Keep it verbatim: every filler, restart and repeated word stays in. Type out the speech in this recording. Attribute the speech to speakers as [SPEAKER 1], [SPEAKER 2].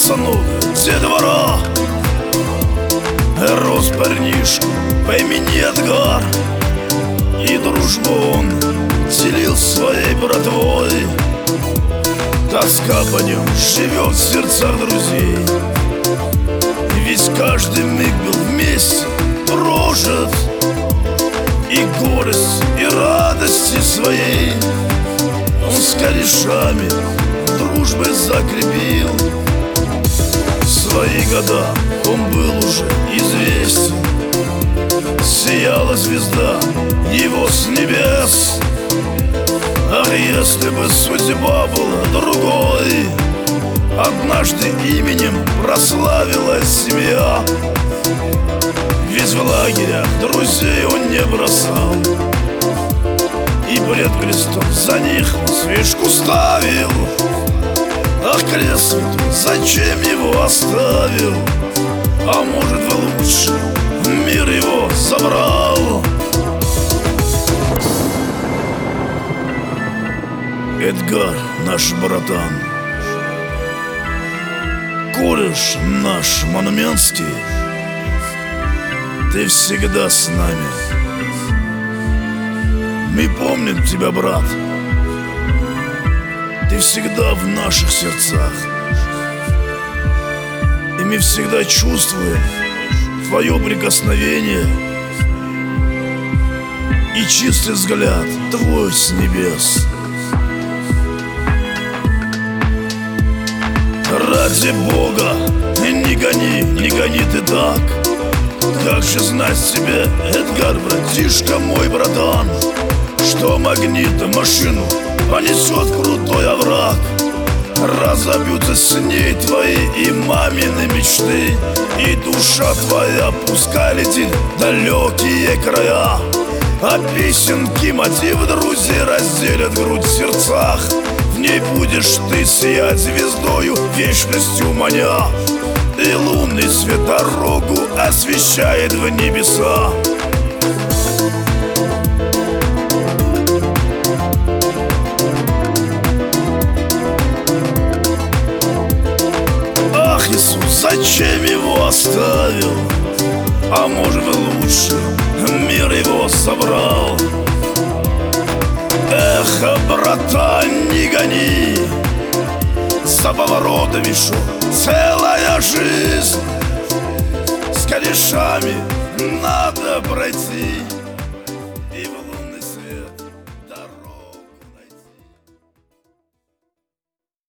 [SPEAKER 1] босоногого детвора. Рос парнишка по имени Эдгар, и дружбу он делил своей братвой. Тоска по нем живет в сердцах друзей, ведь каждый миг был вместе прожит, и горесть, и радости своей он с корешами дружбой закрепил. В свои года он был уже известен, сияла звезда его с небес. Ах, если бы судьба была другой, однажды именем прославилась семья. Ведь в лагерях друзей он не бросал, и пред крестом за них свечку ставил. Ах, крест святой, зачем его оставил? А может, в лучший мир его забрал? Эдгар, наш братан, кореш наш монументский, ты всегда с нами. Мы помним тебя, брат, ты всегда в наших сердцах, и мы всегда чувствуем твое прикосновение и чистый взгляд твой с небес. Ради Бога, не гони, не гони ты так. Как же знать себе, Эдгар, братишка мой, братан, что магнит машину понесет крутой овраг. Разобьются с ней твои и мамины мечты, и душа твоя пускай летит в далекие края. А песенки, мотивы друзей разделят грудь в сердцах. В ней будешь ты сиять звездою, вечностью маня, и лунный свет дорогу освещает в небеса. Ах, Иисус, зачем его оставил? А может, лучше мир его собрал? Эх, брата, не гони, за поворотами шел целая жизнь. С корешами надо пройти.